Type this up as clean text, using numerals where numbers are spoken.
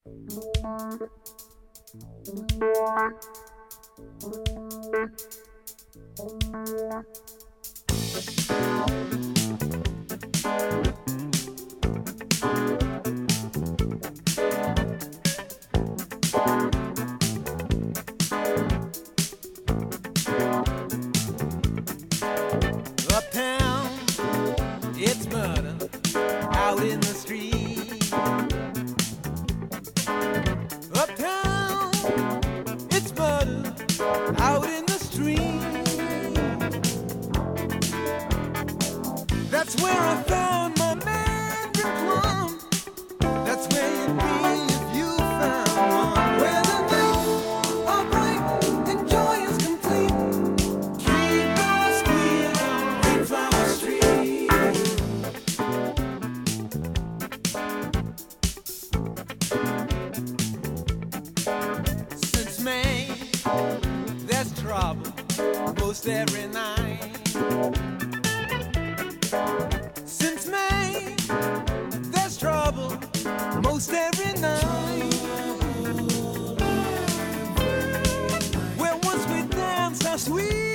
Uptown, it's murder out in the street. Uptown, it's murder out in the street. That's where I found my man Plum. That's where you'd be if you found one. Where the nights are bright and joy is complete. Keep on squeezing Mayflower Street. Since May, there's trouble most every night. Since May, there's trouble most every night. Where once we danced how sweet